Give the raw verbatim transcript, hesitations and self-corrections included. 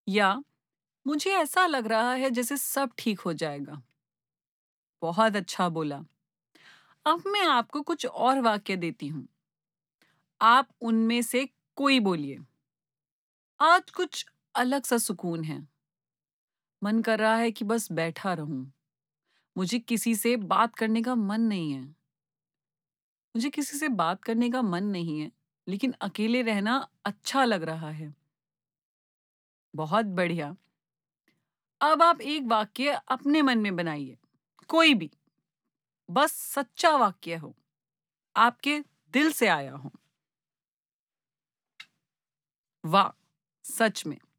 या मुझे ऐसा लग रहा है जैसे सब ठीक हो जाएगा। बहुत अच्छा बोला। अब मैं आपको कुछ और वाक्य देती हूँ। आप उनमें से कोई बोलिए। आज कुछ अलग सा सुकून है। मन कर रहा है कि बस बैठा रहूं। मुझे किसी से बात करने का मन नहीं है। मुझे किसी से बात करने का मन नहीं है, लेकिन अकेले रहना अच्छा लग रहा है। बहुत बढ़िया। अब आप एक वाक्य अपने मन में बनाइए। कोई भी, बस सच्चा वाक्य हो, आपके दिल से आया हो। वाह! सच में।